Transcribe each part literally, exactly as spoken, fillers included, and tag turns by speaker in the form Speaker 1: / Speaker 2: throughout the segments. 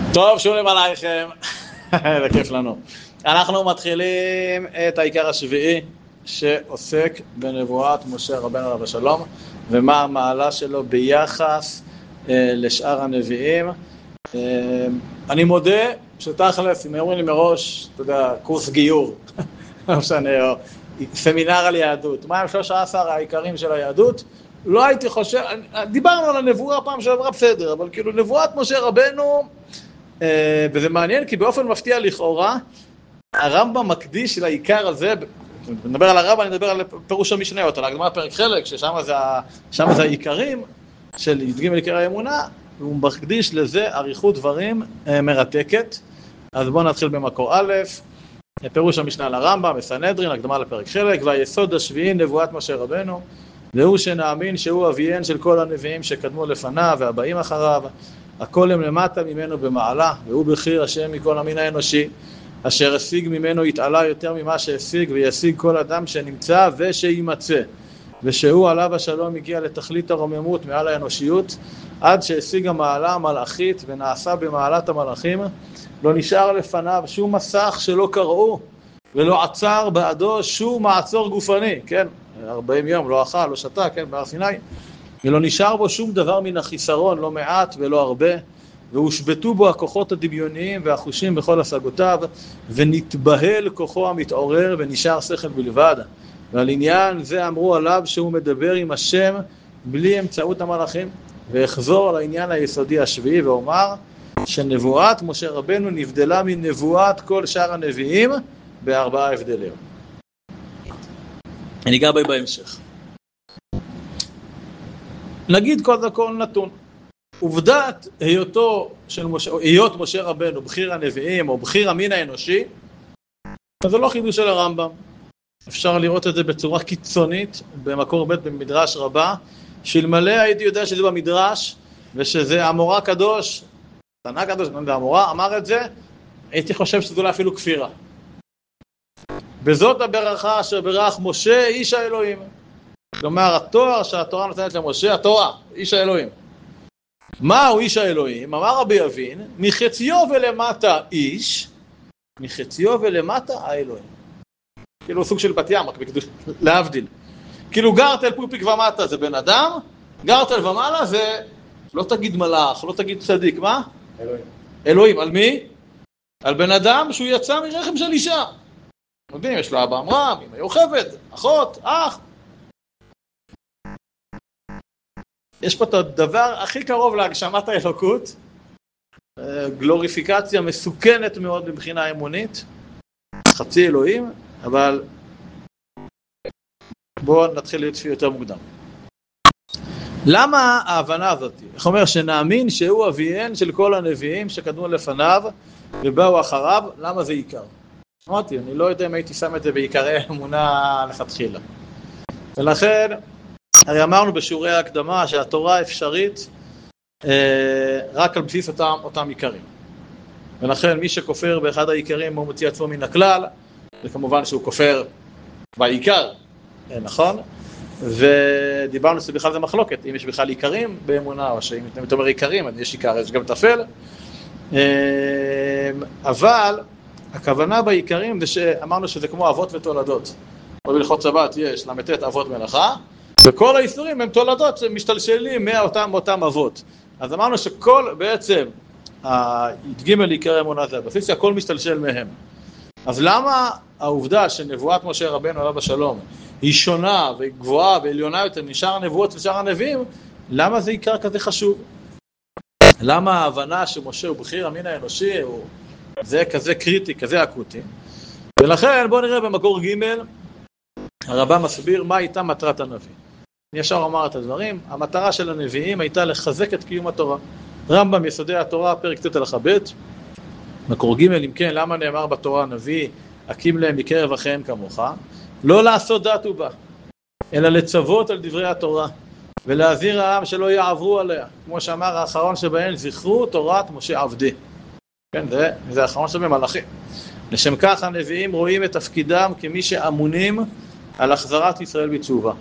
Speaker 1: טוב, שולם עלייכם, זה כיף לנו. אנחנו מתחילים את העיקר השביעי שעוסק בנבואת משה רבנו עליו השלום ומה המעלה שלו ביחס אה, לשאר הנביאים. אה, אני מודה שתכלס, אם אומרים לי מראש, אתה יודע, קורס גיור, לא משנה, או סמינר על יהדות, מה הם שלושה עשר העיקרים של היהדות? לא הייתי חושב, דיברנו על הנבואה פעם שעברה בסדר, אבל כאילו נבואת משה רבנו, וזה מעניין כי באופן מפתיע לכאורה, הרמב"ם מקדיש לעיקר הזה, נדבר על הרמב"ם, אני מדבר על פירוש המשניות, על הקדמת פרק חלק, ששם זה, שם זה העיקרים של י"ג עיקר האמונה, והוא מקדיש לזה אריכות דברים מרתקת. אז בואו נתחיל במקור א', פירוש המשנה לרמב"ם, בסנהדרין, הקדמה לפרק חלק, והיסוד השביעי נבואת משה רבנו, והוא שנאמין שהוא אביהם של כל הנביאים שקדמו לפניו והבאים אחריו, הכל הם למטה ממנו במעלה, והוא בחיר השם מכל המין האנושי, אשר השיג ממנו יתעלה יותר ממה שהשיג, וישיג כל אדם שנמצא ושימצא, ושהוא עליו השלום הגיע לתכלית הרוממות מעל האנושיות, עד שהשיג המעלה המלאכית ונעשה במעלת המלאכים, לא נשאר לפניו שום מסך שלא קראו, ולא עצר בעדו שום מעצור גופני, כן? ארבעים יום לא אכל, לא שתה, כן? בהר סיני. ולא נשאר בו שום דבר מן החיסרון, לא מעט ולא הרבה, והושבטו בו הכוחות הדמיוניים והחושים בכל השגותיו, ונתבהל כוחו המתעורר ונשאר שכל בלבד. ועל עניין זה אמרו עליו שהוא מדבר עם השם בלי אמצעות המלאכים, ואחזור על העניין היסודי השביעי ואומר שנבואת משה רבנו נבדלה מנבואת כל שאר הנביאים בארבעה הבדלים. אני אגע בי בהמשך. נגיד קודם כל נתון. עובדת היותו של משה, היות משה רבנו בחיר הנביאים או בחיר המין האנושי, אז זה לא חידוש של הרמב"ם. אפשר לראות את זה בצורה קיצונית במקור ב' במדרש רבה, שאלמלא הייתי יודע שזה במדרש ושזה המורה הקדוש, תנא קדוש, המורה אמר את זה, הייתי חושב שזה אולי אפילו כפירה. בזאת הברכה אשר ברך משה איש האלוהים. כלומר, התואר שהתורה נותנת למשה, התורה, איש האלוהים. מהו איש האלוהים? אמר רבי אבין, מחציו ולמטה איש, מחציו ולמטה האלוהים. כאילו סוג של בת ים, רק בקדוש, להבדיל. כאילו גרטל פופיק ומטה זה בן אדם, גרטל ומעלה זה, לא תגיד מלאך, לא תגיד צדיק, מה? אלוהים. אלוהים, על מי? על בן אדם שהוא יצא מרחם של אישה. יודעים, יש לו אבא אמרם, אמא יוכבד, אחות, אח. יש פה את הדבר הכי קרוב להגשמת האלוקות, גלוריפיקציה מסוכנת מאוד מבחינה אמונית, חצי אלוהים, אבל בואו נתחיל להיות יותר מוקדם. למה ההבנה הזאת? איך אומר שנאמין שהוא אביהם של כל הנביאים שקדמו לפניו ובאו אחריו, למה זה עיקר? אמרתי, אני לא יודע אם הייתי שם את זה בעיקרי האמונה לכתחילה. ולכן, הרי אמרנו בשיעורי ההקדמה שהתורה אפשרית אה, רק על בסיס אותם, אותם עיקרים. ולכן מי שכופר באחד העיקרים הוא מוציא עצמו מן הכלל, וכמובן שהוא כופר בעיקר, אה, נכון? ודיברנו שבכלל זה מחלוקת, אם יש בכלל עיקרים באמונה, או שאם אתה אומר עיקרים, אז יש עיקר, יש גם תפל. אה, אבל הכוונה בעיקרים זה שאמרנו שזה כמו אבות ותולדות. בהלכות שבת יש למתת אבות מלאכה, וכל האיסורים הם תולדות שמשתלשלים מאותם אותם אבות. אז אמרנו שכל בעצם י"ג עיקרי אמונה זה הבסיס שהכל משתלשל מהם. אז למה העובדה שנבואת משה רבנו עליו השלום היא שונה וגבוהה ועליונה יותר משאר הנבואות ושאר הנביאים, למה זה עיקר כזה חשוב? למה ההבנה שמשה הוא בחיר המין האנושי הוא זה כזה קריטי, כזה אקוטי? ולכן בואו נראה במקור ג' הרמב"ם מסביר מה הייתה מטרת הנביא. אני ישר אומר את הדברים, המטרה של הנביאים הייתה לחזק את קיום התורה. רמב"ם יסודי התורה, פרק ט' הלכה ב', מקור ג' אם כן, למה נאמר בתורה הנביא, הקים להם מקרב אחיהם כמוך? לא לעשות דת ובה, אלא לצוות על דברי התורה, ולהזהיר העם שלא יעברו עליה. כמו שאמר האחרון שבהם, זכרו תורת משה עבדי. כן, זה, זה האחרון שבהם מלאכים. לשם כך הנביאים רואים את תפקידם כמי שאמונים על החזרת ישראל בתשובה.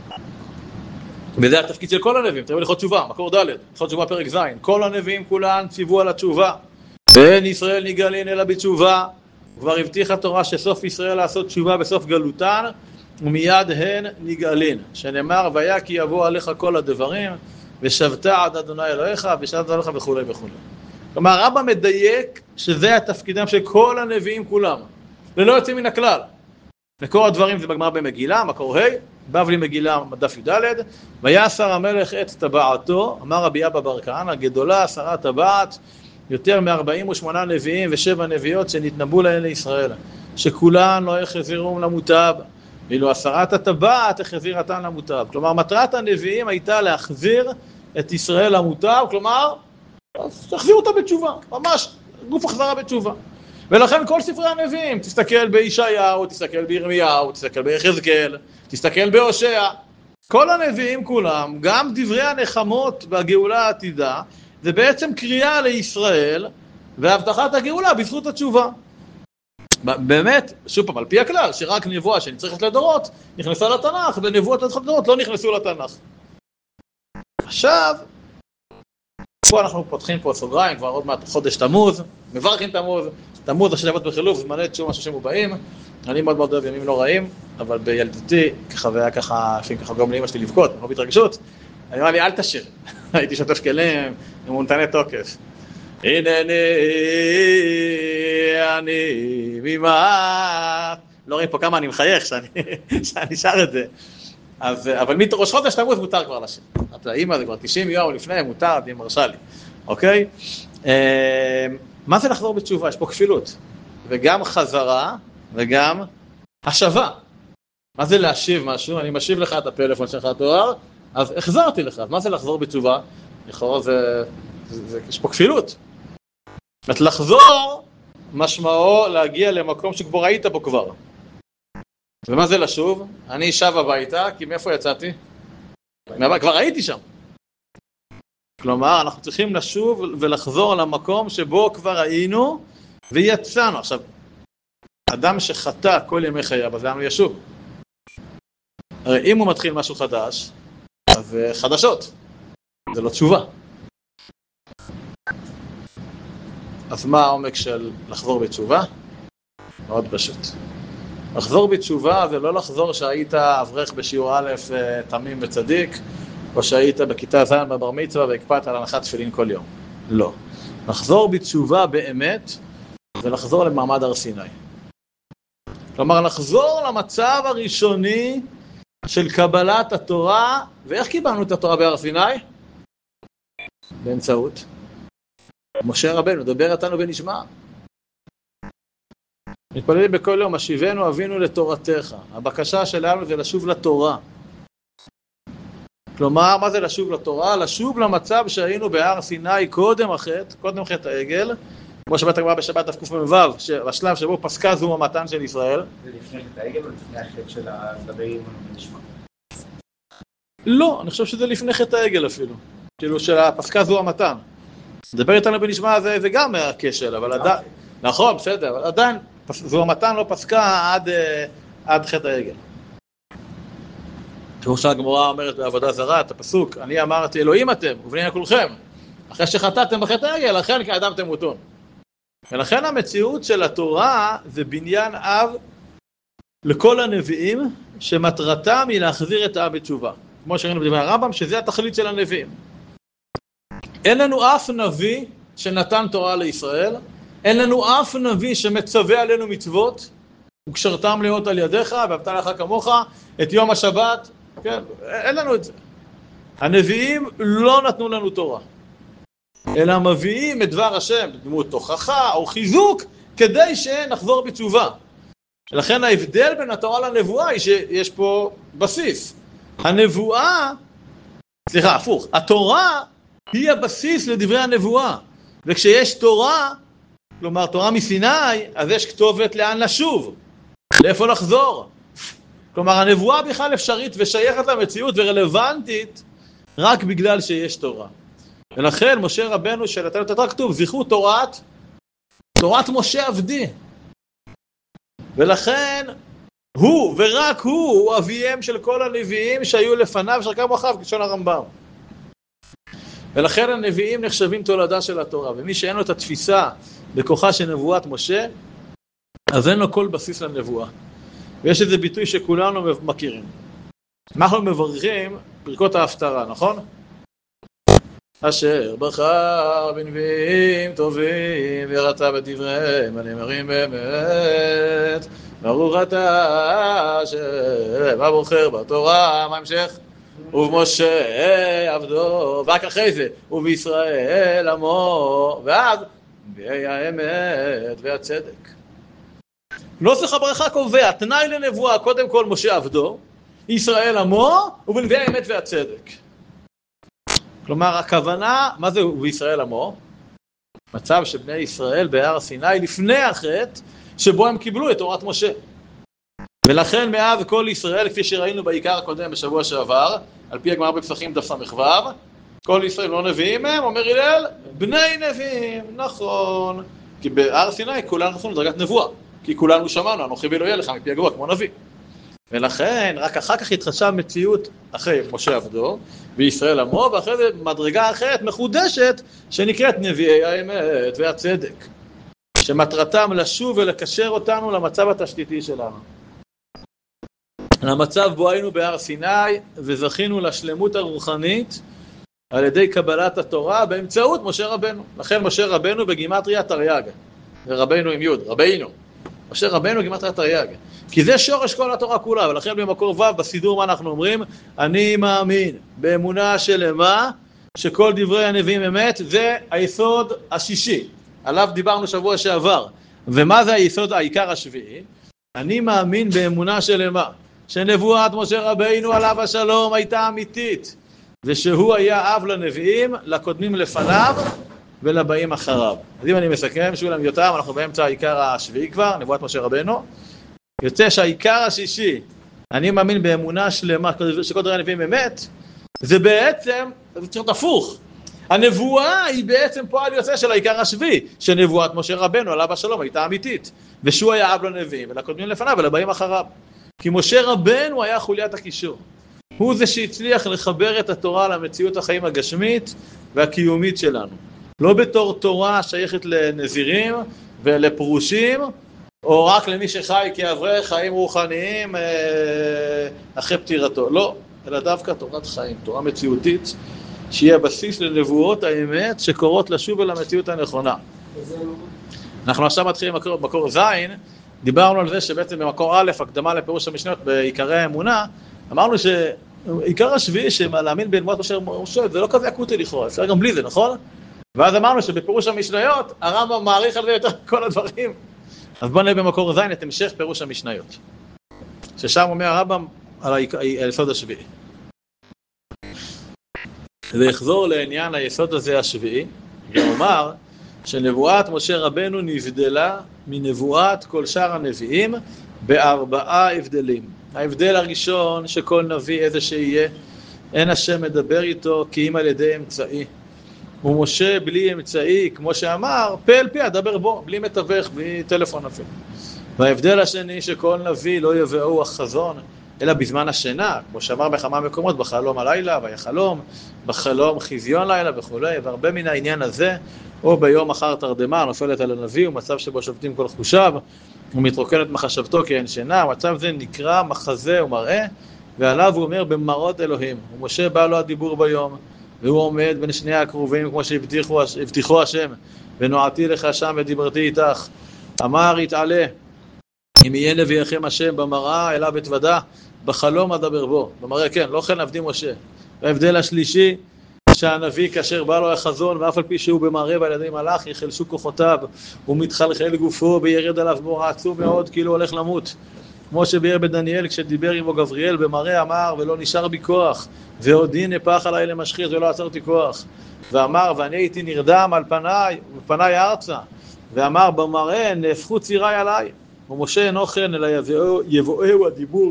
Speaker 1: וזה התפקיד של כל הנביאים, תראו הלכות תשובה, מקור ד', הלכות תשובה פרק ז', כל הנביאים כולן ציוו על התשובה, אין ישראל נגאלין אלא בתשובה. כבר הבטיחה התורה שסוף ישראל לעשות תשובה בסוף גלותן, ומיד הן נגאלין. שנאמר, והיה כי יבוא עליך כל הדברים, ושבת עד אדוני אלוהיך, ושבת עליך וכו' וכו'. כלומר, רבא מדייק שזה התפקידם של כל הנביאים כולם, ללא יוצאים מן הכלל. מקור הדברים זה בגמרא במגילה, מקור ה', בבלי מגילה דף י"ד, ויעשר המלך את טבעתו, אמר רבי אבא בר כהנא, גדולה עשרה טבעת, יותר מ-ארבעים ושמונה נביאים ושבע נביאות שנתנבאו להן לישראל, שכולן לא החזירום למוטב, ואילו עשרת הטבעת החזירתן למוטב. כלומר, מטרת הנביאים הייתה להחזיר את ישראל למוטב, כלומר, תחזיר אותה בתשובה, ממש גוף החזרה בתשובה. ולכן כל ספרי הנביאים, תסתכל בישעיהו, תסתכל בירמיהו, תסתכל ביחזקאל, תסתכל בהושע, כל הנביאים כולם, גם דברי הנחמות והגאולה העתידה, זה בעצם קריאה לישראל והבטחת הגאולה בזכות התשובה. באמת, שוב פעם, על פי הכלל, שרק נבואה שנצטרכת לדורות, נכנסה לתנ"ך, ונבואות לדורות לא נכנסו לתנ"ך. עכשיו, פה אנחנו פותחים פה סוגריים, כבר עוד מעט חודש תמוז, מברכים תמוז, תמוז השבט בחילוף, זמני תשום משהו שמובעים, אני מאוד מאוד אוהב ימים לא רעים, אבל בילדותי, ככה והיה ככה, לפעמים ככה גורם לאמא שלי לבכות, לא בהתרגשות, אני אומר לי, אל תשיר, הייתי שוטף כלים, עם מונתני תוקף. הנני, אני, ממעט, לא רואים פה כמה אני מחייך שאני, שאני שר את זה. אז, אבל מראש חודש תמוז מותר כבר לשיר. האמא זה כבר תשעים יום לפני, מותר, היא מרשה לי. אוקיי? מה זה לחזור בתשובה? יש פה כפילות. וגם חזרה, וגם השבה. מה זה להשיב משהו? אני משיב לך את הפלאפון שלך תואר, אז החזרתי לך. מה זה לחזור בתשובה? לכאורה זה, זה, זה, יש פה כפילות. זאת לחזור, משמעו להגיע למקום שכבר היית בו כבר. ומה זה לשוב? אני שב הביתה, כי מאיפה יצאתי? כבר הייתי שם. כלומר, אנחנו צריכים לשוב ולחזור למקום שבו כבר היינו ויצאנו. עכשיו, אדם שחטא כל ימי חייו, אז הוא ישוב. הרי אם הוא מתחיל משהו חדש, אז חדשות. זה לא תשובה. אז מה העומק של לחזור בתשובה? מאוד פשוט. לחזור בתשובה זה לא לחזור שהיית אברך בשיעור א' תמים וצדיק, או שהיית בכיתה ז' בבר מצווה והקפאת על הנחת תפילין כל יום. לא. לחזור בתשובה באמת זה לחזור למעמד הר סיני. כלומר, לחזור למצב הראשוני של קבלת התורה, ואיך קיבלנו את התורה בהר סיני? באמצעות משה רבנו, דבר איתנו ונשמע. מתפללים בכל יום, השיבנו אבינו לתורתך. הבקשה שלנו זה לשוב לתורה. כלומר, מה זה לשוב לתורה? לשוב למצב שהיינו בהר סיני קודם החטא, קודם חטא העגל, כמו שבאת הגמרא בשבת דף קמ"ו, בשלב שבו פסקה זו המתן של ישראל.
Speaker 2: זה לפני חטא העגל או לפני החטא של הדבר איתנו ונשמע?
Speaker 1: לא, אני חושב שזה לפני חטא העגל אפילו. כאילו של הפסקה זו המתן. דבר איתנו ונשמע זה, זה גם הכשל, אבל עדיין, נכון, בסדר, אבל עדיין, זו המתן לא פסקה עד, עד חטא העגל. כמו שהגמרא אומרת בעבודה זרה, את הפסוק, אני אמרתי, אלוהים אתם, ובני כולכם, אחרי שחטאתם בחטא העגל, לכן כאדם תמותון. ולכן המציאות של התורה זה בניין אב לכל הנביאים, שמטרתם היא להחזיר את העם בתשובה. כמו שראינו בדברי הרמב"ם, שזה התכלית של הנביאים. אין לנו אף נביא שנתן תורה לישראל, אין לנו אף נביא שמצווה עלינו מצוות, וקשרתם להיות על ידיך, ואהבת לך כמוך, את יום השבת, כן, אין לנו את זה. הנביאים לא נתנו לנו תורה, אלא מביאים את דבר השם, דמות תוכחה או חיזוק, כדי שנחזור בתשובה. לכן ההבדל בין התורה לנבואה היא שיש פה בסיס. הנבואה, סליחה, הפוך, התורה היא הבסיס לדברי הנבואה. וכשיש תורה, כלומר תורה מסיני, אז יש כתובת לאן לשוב, לאיפה לחזור. כלומר הנבואה בכלל אפשרית ושייכת למציאות ורלוונטית רק בגלל שיש תורה. ולכן משה רבנו שנתן את התורה כתוב, זכרו תורת, תורת משה עבדי. ולכן הוא ורק הוא, הוא אביהם של כל הנביאים שהיו לפניו, שרקם אחריו, כשון הרמב"ם. ולכן הנביאים נחשבים תולדה של התורה, ומי שאין לו את התפיסה בכוחה של נבואת משה, אז אין לו כל בסיס לנבואה. ויש איזה ביטוי שכולנו מכירים. אנחנו מברכים ברכות ההפטרה, נכון? אשר בחר בנביאים טובים ורצה בדבריהם הנאמרים באמת, ברוך אתה אשר הבוחר בתורה, מה המשך? ובמשה עבדו, ורק אחרי זה, ובישראל עמו, ואז נביאי האמת והצדק. נוסח הברכה קובע, תנאי לנבואה, קודם כל משה עבדו, ישראל עמו, ובנביאי האמת והצדק. כלומר, הכוונה, מה זה בישראל עמו? מצב שבני ישראל בהר סיני לפני החטא, שבו הם קיבלו את תורת משה. ולכן מאז כל ישראל, כפי שראינו בעיקר הקודם בשבוע שעבר, על פי הגמרא בפסחים דף ס"ו, כל ישראל לא נביאים הם, אומר הלל, בני נביאים, נכון. כי בהר סיני כולנו נכנסנו לדרגת נבואה, כי כולנו שמענו, אנוכי ואלוהי לך מפי הגבוה כמו נביא. ולכן רק אחר כך התחדשה מציאות אחרי משה עבדו וישראל עמו, ואחרי זה מדרגה אחרת מחודשת שנקראת נביאי האמת והצדק, שמטרתם לשוב ולקשר אותנו למצב התשתיתי שלנו, למצב בו היינו בהר סיני וזכינו לשלמות הרוחנית על ידי קבלת התורה באמצעות משה רבנו. לכן משה רבנו בגימטריה תרי"ג, ורבנו עם י', רבינו משה רבנו גימטריה תרי"ג, כי זה שורש כל התורה כולה. ולכן במקור ו' בסידור מה אנחנו אומרים? אני מאמין באמונה שלמה שכל דברי הנביאים אמת. זה היסוד השישי, עליו דיברנו שבוע שעבר. ומה זה היסוד העיקר השביעי? אני מאמין באמונה שלמה שנבואת משה רבינו עליו השלום הייתה אמיתית, ושהוא היה אב לנביאים, לקודמים לפניו ולבאים אחריו. אז אם אני מסכם, שולם יותם, אנחנו באמצע העיקר השביעי כבר, נבואת משה רבנו. יוצא שהעיקר השישי, אני מאמין באמונה שלמה שכל דברי הנביאים אמת, זה בעצם, זה צריך להיות הפוך. הנבואה היא בעצם פועל יוצא של העיקר השביעי, שנבואת משה רבנו עליו השלום הייתה אמיתית, ושהוא היה אב לנביאים ולקודמים לפניו ולבאים אחריו. כי משה רבנו היה חוליית הקישור. הוא זה שהצליח לחבר את התורה למציאות החיים הגשמית והקיומית שלנו. לא בתור תורה שייכת לנזירים ולפרושים, או רק למי שחי כאברך חיים רוחניים אחרי פטירתו. לא, אלא דווקא תורת חיים, תורה מציאותית, שהיא הבסיס לנבואות האמת שקורות לשוב אל המציאות הנכונה. אנחנו עכשיו מתחילים במקור זין, דיברנו על זה שבעצם במקור א', הקדמה לפירוש המשניות בעיקרי האמונה, אמרנו שעיקר השביעי שלהאמין בנבואת משה רבנו זה לא כזה אקוטי לכאורה, אפשר גם בלי זה, נכון? ואז אמרנו שבפירוש המשניות הרמב"ם מעריך על זה יותר כל הדברים. אז בואו נראה במקור זין את המשך פירוש המשניות, ששם אומר הרמב"ם על היסוד השביעי. זה יחזור לעניין היסוד הזה השביעי, ואומר שנבואת משה רבנו נבדלה מנבואת כל שאר הנביאים בארבעה הבדלים. ההבדל הראשון, שכל נביא איזה שיהיה, אין השם מדבר איתו כי אם על ידי אמצעי. ומשה בלי אמצעי, כמו שאמר, פה אל פי אדבר בו, בלי מתווך, בלי טלפון אפילו. וההבדל השני, שכל נביא לא יבואו החזון, אלא בזמן השינה, כמו שאמר בכמה מקומות, בחלום הלילה, ויחלום, בחלום חזיון לילה וכו'. והרבה מן העניין הזה, או ביום אחר תרדמה, נופלת על הנביא, הוא מצב שבו שובתים כל חושיו, ומתרוקנת מחשבתו כי אין שינה. מצב זה נקרא מחזה ומראה, ועליו הוא אומר במראות אלוהים. ומשה בא לו הדיבור ביום, והוא עומד בין שני הקרובים, כמו שהבטיחו השם, ונועתי לך שם ודיברתי איתך. אמר יתעלה, אם יהיה נביאכם השם במראה אליו התוודע, בחלום אדבר בו. במראה כן, לא כן עבדי משה. וההבדל השלישי, שהנביא כאשר בא לו החזון, ואף על פי שהוא במראה ועל ידי מלאך, יחלשו כוחותיו, הוא מתחלחל גופו, וירד עליו בור עצום מאוד, כאילו הולך למות. כמו שביאר בדניאל, כשדיבר עמו גבריאל במראה, אמר, ולא נשאר בי כוח, ועודי נפח עליי למשחית, ולא עצרתי כוח. ואמר, ואני הייתי נרדם על פניי, פניי ארצה. ואמר, במראה נהפכו ציריי עליי. ומשה אינו כן, אלא יבואהו הדיבור.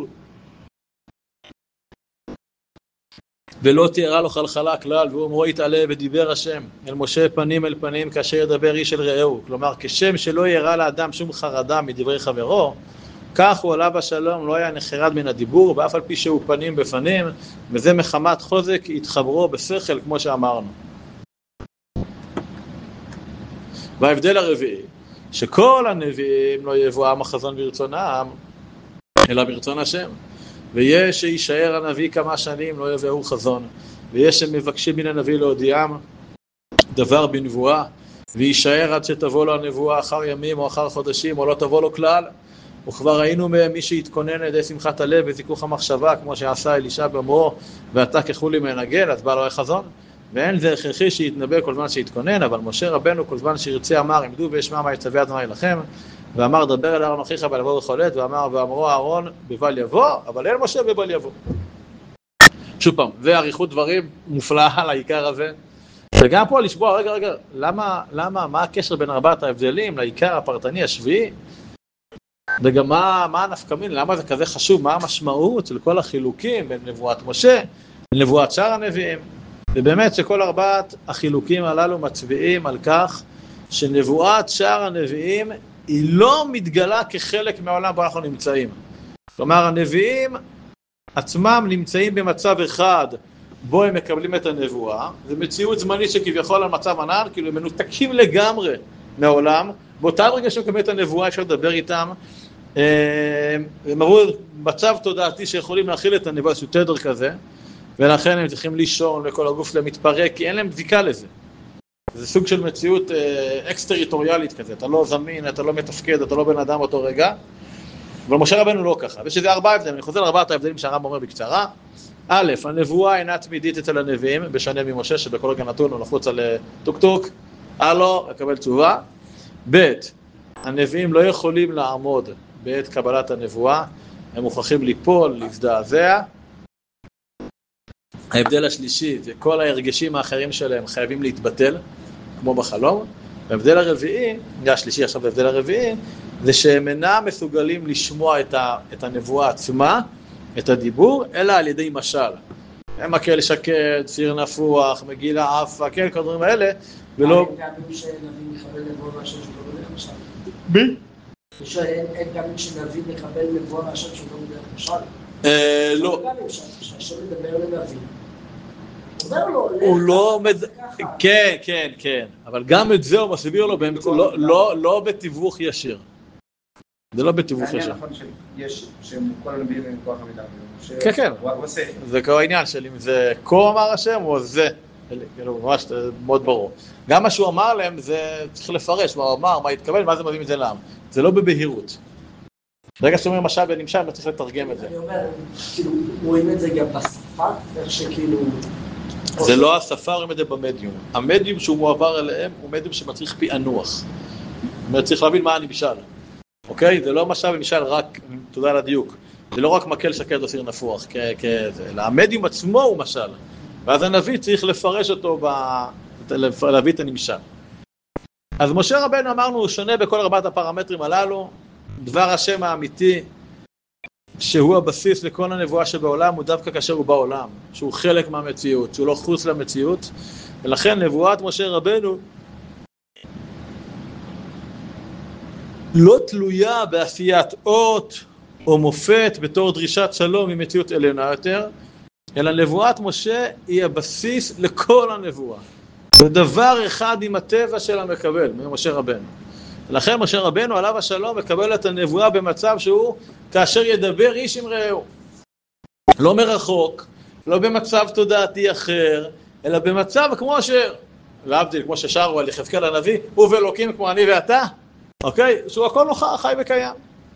Speaker 1: ולא תיארה לו חלחלה כלל, והוא אמרו יתעלה ודיבר השם אל משה פנים אל פנים כאשר ידבר איש אל רעהו. כלומר, כשם שלא יראה לאדם שום חרדה מדברי חברו, כך הוא עליו השלום לא היה נחרד מן הדיבור, ואף על פי שהוא פנים בפנים, וזה מחמת חוזק התחברו בשכל כמו שאמרנו. וההבדל הרביעי, שכל הנביאים לא יבואם החזון ברצונם, אלא ברצון השם. ויש שישאר הנביא כמה שנים, לא יביאו חזון. ויש שמבקשים מן הנביא להודיעם דבר בנבואה, וישאר עד שתבוא לו הנבואה אחר ימים או אחר חודשים, או לא תבוא לו כלל. וכבר ראינו מי שהתכונן לידי שמחת הלב וזיכוך המחשבה, כמו שעשה אלישע באומרו, ואתה כחולי מנגן, אז בא לו החזון. ואין זה הכרחי שיתנבא כל זמן שיתכונן, אבל משה רבנו כל זמן שירצה אמר, עמדו וישמע מה יצווה אדוני לכם, ואמר דבר אל אהרון אחיך בל יבוא בכל עת, ואמר ואמרו אהרון בבל יבוא, אבל אין משה בבל יבוא. שוב פעם, ואריכות דברים מופלאה על העיקר הזה. וגם פה לשבוע, רגע רגע, למה, למה, מה הקשר בין ארבעת ההבדלים לעיקר הפרטני השביעי? וגם מה, מה הנפקמין, למה זה כזה חשוב, מה המשמעות של כל החילוקים בין נבואת משה, בין נבואת שאר הנביאים? ובאמת שכל ארבעת החילוקים הללו מצביעים על כך שנבואת שאר הנביאים היא לא מתגלה כחלק מהעולם בו אנחנו נמצאים. כלומר, הנביאים עצמם נמצאים במצב אחד בו הם מקבלים את הנבואה, זה מציאות זמנית שכביכול על מצב ענן, כאילו הם מנותקים לגמרי מהעולם, באותה רגע שהם מקבלים את הנבואה אפשר לדבר איתם, הם אמרו מצב תודעתי שיכולים להכיל את הנבואה, שהוא תדר כזה, ולכן הם צריכים לישון וכל הגוף שלהם מתפרק, כי אין להם בדיקה לזה. זה סוג של מציאות אקס-טריטוריאלית כזה, אתה לא זמין, אתה לא מתפקד, אתה לא בן אדם אותו רגע, אבל משה רבנו לא ככה, ושזה ארבעה הבדלים, אני חוזר לארבעת ההבדלים שהרמב"ם אומר בקצרה. א', הנבואה אינה תמידית אצל הנביאים, בשונה ממשה שבכל רגע נתון הוא לחוץ על טוק טוק, הלו, לקבל תשובה. ב', הנביאים לא יכולים לעמוד בעת קבלת הנבואה, הם מוכרחים ליפול, להזדעזע. ההבדל השלישי, זה כל ההרגשים האחרים שלהם חייבים להתבטל, כמו בחלום. וההבדל הרביעי, השלישי עכשיו ההבדל הרביעי, זה שהם אינם מסוגלים לשמוע את, ה, את הנבואה עצמה, את הדיבור, אלא על ידי משל. הם מקל שקד, סיר נפוח, מגילה עפה, כן, כל הדברים האלה, ולא...
Speaker 2: אין פעמים שנביא מקבל נבואה מהשם שלא בדרך משל?
Speaker 1: בי?
Speaker 2: אין פעמים שנביא מקבל נבואה מהשם שלא בדרך משל?
Speaker 1: אה, לא.
Speaker 2: שהשם מדבר לנביא. אומר לו,
Speaker 1: הוא לא... כן, כן, כן. אבל גם את זה הוא מסביר לו, לא בתיווך ישיר. זה לא בתיווך ישיר.
Speaker 2: זה נכון שיש, שכל הנביאים הם כוח המידה.
Speaker 1: כן, כן. זה כל העניין של אם זה כה אמר השם או זה. כאילו, ממש מאוד ברור. גם מה שהוא אמר להם, זה צריך לפרש, מה הוא אמר, מה התכוון, מה זה מביא את זה לעם. זה לא בבהירות. ברגע שאומרים משל ונמשל, אני צריך לתרגם את זה.
Speaker 2: אני אומר, כאילו, רואים את זה גם בשפה, איך שכאילו...
Speaker 1: זה לא השפה, רואים את זה במדיום. המדיום שהוא מועבר אליהם, הוא מדיום שמצריך פענוח. זאת אומרת, צריך להבין מה הנמשל. אוקיי? זה לא משל ונמשל רק, תודה על הדיוק. זה לא רק מקל שקד או סיר נפוח, כזה. אלא המדיום עצמו הוא משל. ואז הנביא צריך לפרש אותו, ב... להביא את הנמשל. אז משה רבנו אמרנו, הוא שונה בכל ארבעת הפרמטרים הללו, דבר השם האמיתי, שהוא הבסיס לכל הנבואה שבעולם, הוא דווקא כאשר הוא בעולם, שהוא חלק מהמציאות, שהוא לא חוץ למציאות, ולכן נבואת משה רבנו לא תלויה בעשיית אות או מופת בתור דרישת שלום ממציאות עליונה יותר, אלא נבואת משה היא הבסיס לכל הנבואה. זה דבר אחד עם הטבע של המקבל, ממשה רבנו. ולכן משה רבנו עליו השלום מקבל את הנבואה במצב שהוא כאשר ידבר איש עם רעהו. לא מרחוק, לא במצב תודעתי אחר, אלא במצב כמו ש... להבדיל, כמו ששרו על יחזקאל הנביא, הוא ואלוקים כמו אני ואתה, אוקיי? שהוא הכל נוכח, חי וקיים.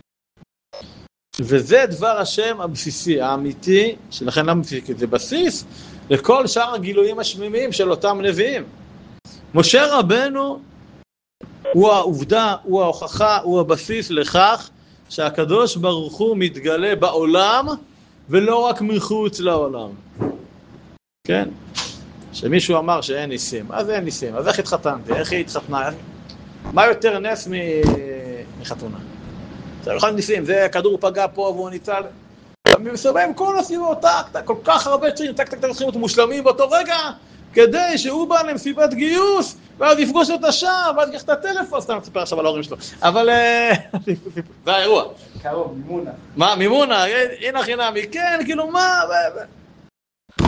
Speaker 1: וזה דבר השם הבסיסי, האמיתי, שלכן למה בסיסי? זה בסיס לכל שאר הגילויים השמימיים של אותם נביאים. משה רבנו הוא העובדה, הוא ההוכחה, הוא הבסיס לכך שהקדוש ברוך הוא מתגלה בעולם ולא רק מחוץ לעולם. כן? שמישהו אמר שאין ניסים, אז אין ניסים, אז איך התחתנתי, איך היא התחתנה? מה יותר נס מחתונה? זה לא ניסים, זה כדור פגע פה והוא ניצל. מסובבים כל הסביבות, טק, כל כך הרבה צעים, טק, טק, טק, צריכים להיות מושלמים באותו רגע, כדי שהוא בא למסיבת גיוס, ואז יפגוש אותה שם, ואז יקח את הטלפון, סתם מספר עכשיו על ההורים שלו. אבל זה האירוע.
Speaker 2: קרוב, מימונה.
Speaker 1: מה, מימונה? הנה חינמי, כן, כאילו מה?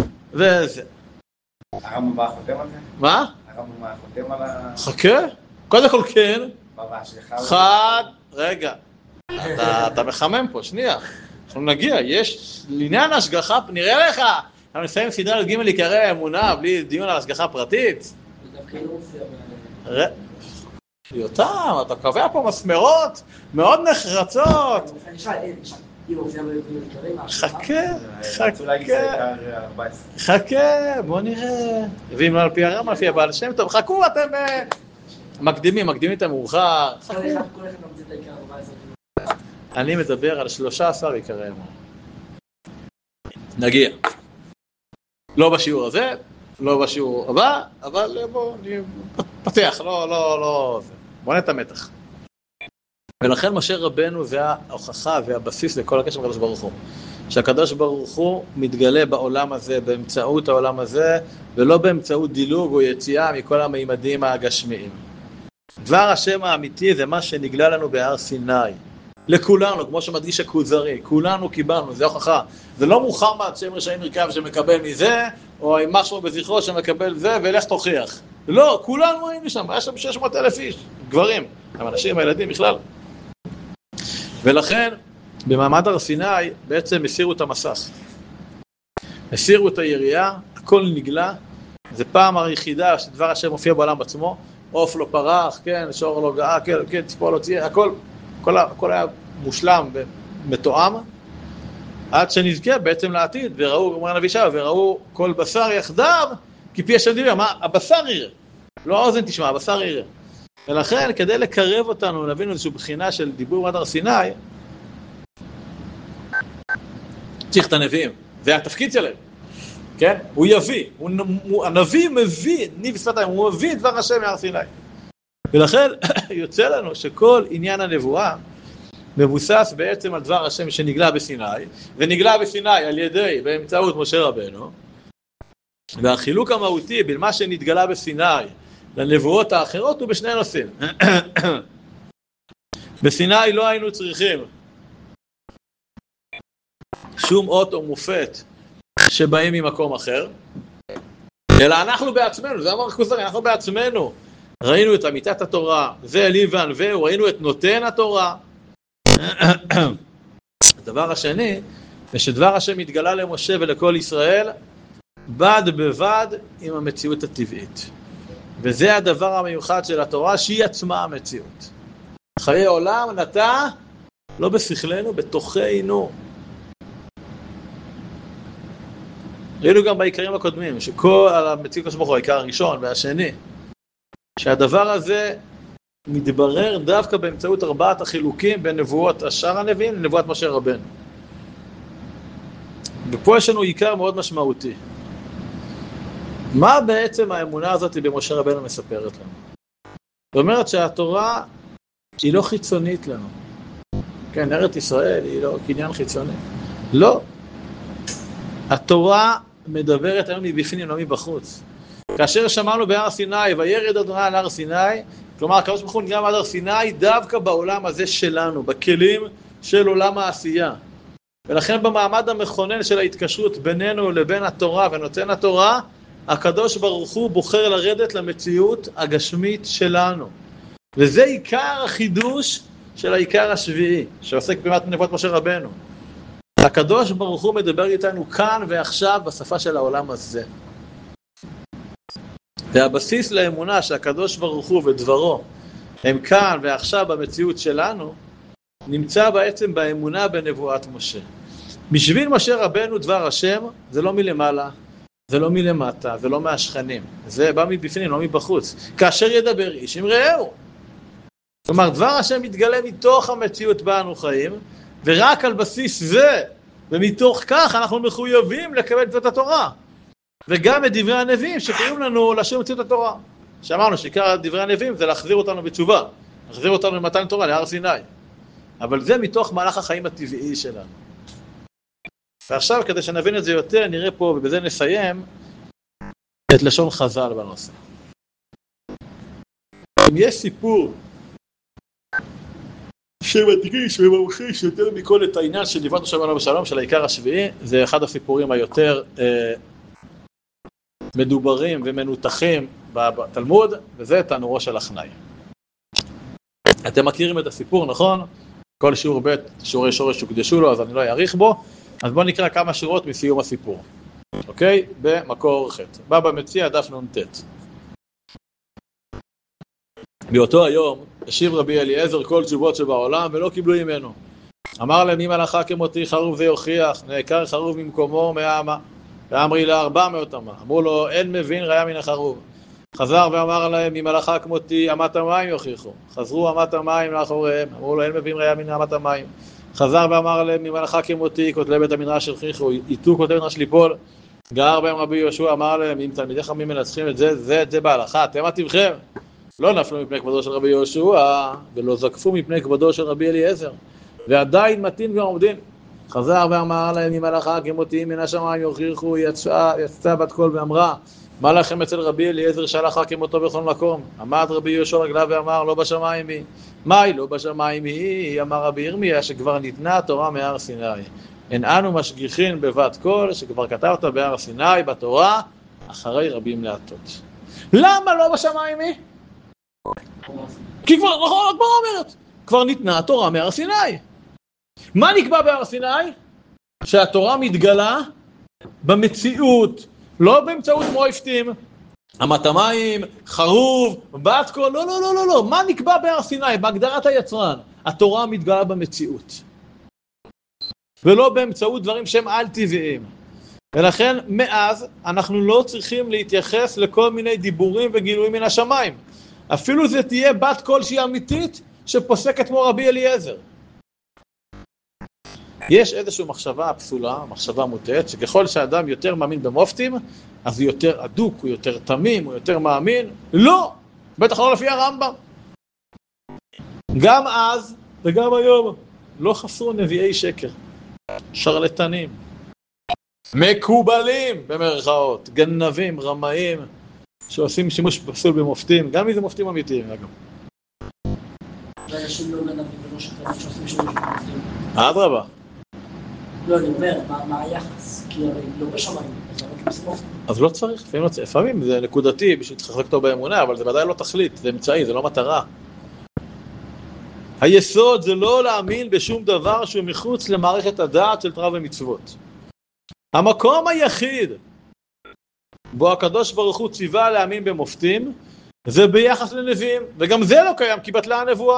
Speaker 1: וזה.
Speaker 2: הרמב"ם בא חותם על זה?
Speaker 1: מה?
Speaker 2: הרמב"ם בא חותם על ה...
Speaker 1: חכה. קודם כל כן,
Speaker 3: ממש,
Speaker 1: חד, רגע, אתה, אתה מחמם פה, שנייה, אנחנו נגיע, יש לעניין השגחה, נראה לך, אנחנו נסיים סדרה על ג' עיקרי האמונה, בלי דיון על השגחה פרטית.
Speaker 2: זה דווקא לא מופיע ב...
Speaker 1: ר... יותם, אתה קובע פה מסמרות מאוד נחרצות.
Speaker 2: אני אשאל, אין, נשאל, אם מופיע בעיקרים,
Speaker 1: חכה, חכה, חכה, בוא נראה. ואם לא על פי הרמב"ם, לפי הבעל שם טוב, חכו, אתם מקדימים, מקדימים את המאוחר.
Speaker 2: כל אחד ממציא את העיקר ארבע עשרה.
Speaker 1: אני מדבר על שלושה עשר עיקרי אמונה. נגיע. לא בשיעור הזה, לא בשיעור הבא, אבל בוא נפתח, לא, לא, לא, בוא נת המתח. ולכן משה רבנו זה ההוכחה והבסיס לכל הקשר עם הקדוש ברוך הוא. שהקדוש ברוך הוא מתגלה בעולם הזה באמצעות העולם הזה, ולא באמצעות דילוג או יציאה מכל המימדים הגשמיים. דבר השם האמיתי זה מה שנגלה לנו בהר סיני. לכולנו, כמו שמדגיש הכוזרי, כולנו קיבלנו, זה הוכחה. זה לא מוחמד שם רשעים רכב שמקבל מזה, או עם משהו בזכרו שמקבל זה, ולך תוכיח. לא, כולנו היינו שם, היה שם שש מאות אלף איש, גברים, הם אנשים, הילדים בכלל. ולכן, במעמד הר סיני, בעצם הסירו את המסך. הסירו את היריעה, הכל נגלה, זה פעם היחידה שדבר השם מופיע בעולם בעצמו, עוף לא פרח, כן, שור לא גאה, כן, כן, ציפור לא תהיה, הכל, הכל, הכל היה מושלם ומתואם, עד שנזכה בעצם לעתיד, וראו, אומר הנביא ישעיהו, וראו כל בשר יחדיו, כי פי השם דיבר, מה? הבשר יראה, לא האוזן תשמע, הבשר יראה. ולכן, כדי לקרב אותנו, נבין איזושהי בחינה של דיבור מעמד הר סיני, צריך את הנביאים, זה התפקיד שלהם, כן? הוא יביא, הוא, הוא, הנביא מביא, ניב שפתיים, הוא מביא את דבר השם מהר סיני. ולכן יוצא לנו שכל עניין הנבואה מבוסס בעצם על דבר השם שנגלה בסיני, ונגלה בסיני על ידי, באמצעות משה רבנו, והחילוק המהותי בין מה שנתגלה בסיני לנבואות האחרות הוא בשני נושאים. בסיני לא היינו צריכים שום אות או מופת שבאים ממקום אחר, אלא אנחנו בעצמנו, זה אמר כוזרי, אנחנו בעצמנו ראינו את אמיתת התורה, זה לי וענווהו, ראינו את נותן התורה. הדבר השני, זה שדבר השם התגלה למשה ולכל ישראל, בד בבד עם המציאות הטבעית. וזה הדבר המיוחד של התורה, שהיא עצמה המציאות. חיי עולם נטע, לא בשכלנו, בתוכנו. ראינו גם בעיקרים הקודמים, שכל המציאות השבוך הוא העיקר הראשון והשני, שהדבר הזה מתברר דווקא באמצעות ארבעת החילוקים בין נבואות השאר הנביאים לנבואת משה רבנו. ופה יש לנו עיקר מאוד משמעותי. מה בעצם האמונה הזאת במשה רבנו מספרת לנו? זאת אומרת שהתורה היא לא חיצונית לנו. כן, ארץ ישראל היא לא קניין חיצוני. לא. התורה מדברת היום מבפנים, לא מבחוץ. כאשר שמענו בהר סיני, וירד אדוני על הר סיני, כלומר, הקדוש ברוך הוא נגרם עד הר סיני דווקא בעולם הזה שלנו, בכלים של עולם העשייה. ולכן במעמד המכונן של ההתקשרות בינינו לבין התורה ונותן התורה, הקדוש ברוך הוא בוחר לרדת למציאות הגשמית שלנו. וזה עיקר החידוש של העיקר השביעי, שעוסק במעט מנבואת משה רבנו. הקדוש ברוך הוא מדבר איתנו כאן ועכשיו בשפה של העולם הזה. והבסיס לאמונה שהקדוש ברוך הוא ודברו הם כאן ועכשיו במציאות שלנו, נמצא בעצם באמונה בנבואת משה. בשביל משה רבנו דבר השם זה לא מלמעלה, זה לא מלמטה, זה לא מהשכנים, זה בא מבפנים, לא מבחוץ. כאשר ידבר איש עם רעהו. כלומר, דבר השם מתגלה מתוך המציאות בה אנו חיים, ורק על בסיס זה, ומתוך כך אנחנו מחויבים לקבל את התורה. וגם את דברי הנביאים שקוראים לנו לשום מציאות התורה. שאמרנו שעיקר דברי הנביאים זה להחזיר אותנו בתשובה, להחזיר אותנו למתן תורה, להר סיני. אבל זה מתוך מהלך החיים הטבעי שלנו. ועכשיו, כדי שנבין את זה יותר, נראה פה, ובזה נסיים, את לשון חז"ל בנושא. אם יש סיפור שמדגיש וממחיש יותר מכל את העניין של נבואת משה רבנו בשלום, של העיקר השביעי, זה אחד הסיפורים היותר אה, מדוברים ומנותחים בתלמוד, וזה תנורו של אחנאי. אתם מכירים את הסיפור, נכון? כל שיעור ב' שיעורי שורש הוקדשו לו, אז אני לא אאריך בו. אז בואו נקרא כמה שורות מסיום הסיפור. אוקיי? במקור ח'. בבא מציעא דף נ"ט. באותו היום השיב רבי אליעזר כל תשובות שבעולם ולא קיבלו ממנו. אמר להם, אם הלכה כמותי חרוב זה יוכיח, נעקר חרוב ממקומו מהאמה. ואמרי לה ארבע מאות אמה. אמרו לו, אין מבין ראיה מן החרוב. חזר ואמר להם, אם הלכה כמותי אמת המים יוכיחו. חזרו אמת המים לאחוריהם. אמרו לו, אין מבין ראיה מן אמת המים. חזר ואמר להם, אם הלכה כמותי כותלי בית המדרש יוכיחו, איתו כותלי מדרש ליפול. גער בהם רבי יהושע, אמר להם, אם תלמידי חכמים מנצחים את זה, זה את זה בהלכה, אתם מטיבכם. לא נפלו מפני כבודו של רבי יהושע, ולא זקפו מפני כבודו של רבי אליעזר, ועדיין מתאים ועומדים. חזר ואמר להם, אם הלכה כמותי מן השמיים יוכיחו, יצאה, יצאה בת קול ואמרה, מה לכם אצל רבי אליעזר שהלכה כמותו בכל מקום? עמד רבי יהושע רגליו ואמר, לא בשמיים היא. מהי לא בשמיים היא? אמר רבי ירמיה, שכבר ניתנה התורה מהר סיני. אין אנו משגיחין בבת קול, שכבר כתבת בהר סיני בתורה, אחרי רבים להטות. למה לא בשמיים היא? כי כבר, נכון, כבר אומרת, כבר ניתנה התורה מהר סיני. מה נקבע בהר סיני? שהתורה מתגלה במציאות, לא באמצעות מויפטים, אמת המים, חרוב, בת קול, לא, לא, לא, לא, לא. מה נקבע בהר סיני? בהגדרת היצרן. התורה מתגלה במציאות. ולא באמצעות דברים שהם על טבעיים. ולכן מאז אנחנו לא צריכים להתייחס לכל מיני דיבורים וגילויים מן השמיים. אפילו זה תהיה בת קול שהיא אמיתית שפוסקת כמו רבי אליעזר. יש איזושהי מחשבה פסולה, מחשבה מוטעת, שככל שהאדם יותר מאמין במופתים, אז הוא יותר אדוק, הוא יותר תמים, הוא יותר מאמין. לא! בטח לא לפי הרמב"ם. גם אז וגם היום לא חסרו נביאי שקר. שרלטנים. מקובלים במרכאות. גנבים, רמאים, שעושים שימוש פסול במופתים. גם אם זה מופתים אמיתיים, אגב.
Speaker 2: ואנשים לא גנבים ולא שקרנים שעושים שימוש במופתים.
Speaker 1: אדרבה.
Speaker 2: לא, אני אומר, מה היחס? כי הרי לא בשמיים,
Speaker 1: אז לא צריך, לפעמים זה נקודתי בשביל להתחזק אותו באמונה, אבל זה ודאי לא תכלית, זה אמצעי, זה לא מטרה. היסוד זה לא להאמין בשום דבר שהוא מחוץ למערכת הדעת של תורה ומצוות. המקום היחיד בו הקדוש ברוך הוא ציווה להאמין במופתים, זה ביחס לנביאים, וגם זה לא קיים, כי בטלה הנבואה.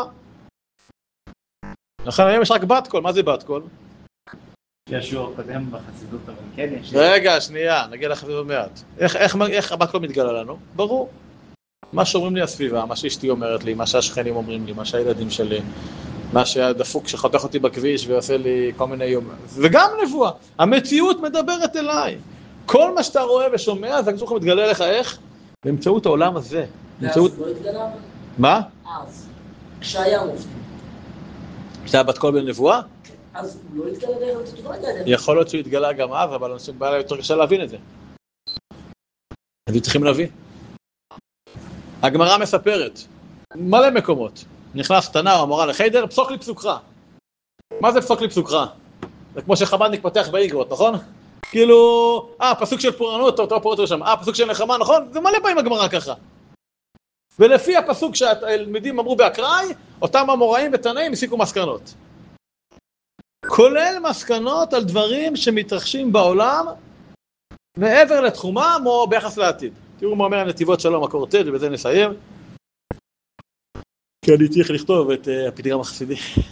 Speaker 1: לכן היום יש רק בת קול, מה זה בת קול?
Speaker 3: יש שיעור קודם בחסידות, אבל כן יש...
Speaker 1: רגע, שנייה, נגיע לחסידות מעט. איך, איך, איך הבת קול מתגלה לנו? ברור. מה שאומרים לי הסביבה, מה שאשתי אומרת לי, מה שהשכנים אומרים לי, מה שהילדים שלי, מה שהדפוק שחותך אותי בכביש ועושה לי כל מיני יום... וגם נבואה. המציאות מדברת אליי. כל מה שאתה רואה ושומע, זה כזוך מתגלה לך איך? באמצעות העולם הזה. באמצעות...
Speaker 2: ואז לא התגלה?
Speaker 1: מה?
Speaker 2: אז. כשהיה מופתי.
Speaker 1: כשהיה בת קול בנבואה?
Speaker 2: אז הוא לא התגלה דרך, זה לא התגלה דרך.
Speaker 1: יכול להיות שהוא התגלה גם אז, אבל אנשים בא לה יותר קשה להבין את זה. אז צריכים להבין. הגמרא מספרת, מלא מקומות. נכנס תנא או המורה לחיידר, פסוק לי פסוקך. מה זה פסוק לי פסוקך? זה כמו שחב"דניק פותח באיגרות, נכון? כאילו, אה, פסוק של פורענות, אותו פורענות שם, אה, פסוק של נחמה, נכון? זה מלא פעמים הגמרא ככה. ולפי הפסוק שהתלמידים אמרו באקראי, אותם המוראים ותנאים הסיקו מסקנות. כולל מסקנות על דברים שמתרחשים בעולם מעבר לתחומם או ביחס לעתיד. תראו מה אומר הנתיבות שלום, מקור ט' ובזה נסיים. כי אני צריך לכתוב את uh, הפתגם החסידי.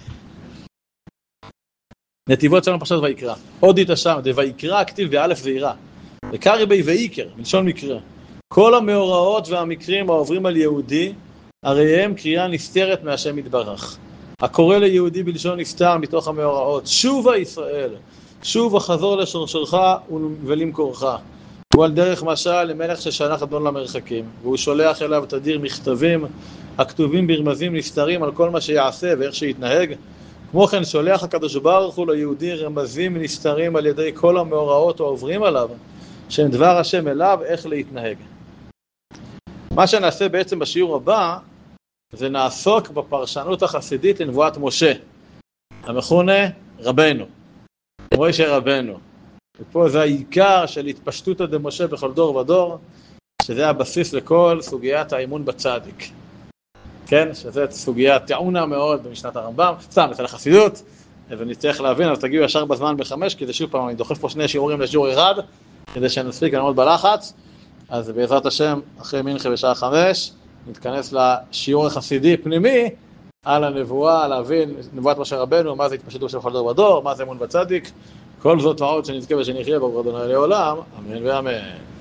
Speaker 1: נתיבות שלום פרשת ויקרא. עוד איתה שם, דויקרא כתיב באלף זעירה. וקרא בי ויקר, מלשון מקרא. כל המאורעות והמקרים העוברים על יהודי, הרי הם קריאה נסתרת מהשם יתברך. הקורא ליהודי בלשון נסתר מתוך המאורעות. שובה ישראל, שובה חזור לשורשך ולמקורך. הוא על דרך משל למלך ששלח אדון למרחקים, והוא שולח אליו תדיר מכתבים הכתובים ברמזים נסתרים על כל מה שיעשה ואיך שיתנהג. כמו כן שולח הקדוש ברוך הוא ליהודי רמזים נסתרים על ידי כל המאורעות העוברים עליו, שהם דבר השם אליו איך להתנהג. מה שנעשה בעצם בשיעור הבא, זה נעסוק בפרשנות החסידית לנבואת משה, המכונה רבנו, משה רבנו. ופה זה העיקר של התפשטותא דמשה בכל דור ודור, שזה הבסיס לכל סוגיית האמון בצדיק. כן, שזאת סוגיה טעונה מאוד במשנת הרמב"ם, סתם, אצל החסידות, ונצטרך להבין, אז תגיעו ישר בזמן בחמש, כדי שוב פעם, אני דוחף פה שני שיעורים לשיעור אחד, כדי שנספיק לעמוד בלחץ, אז בעזרת השם, אחרי מנחה בשעה חמש, נתכנס לשיעור החסידי פנימי, על הנבואה, להבין נבואת משה רבנו, מה זה התפשטות של כל דור ודור, מה זה אמון בצדיק, כל זאת ועוד שנזכה ושנחיה ברוך ה' לעולם, אמן ואמן.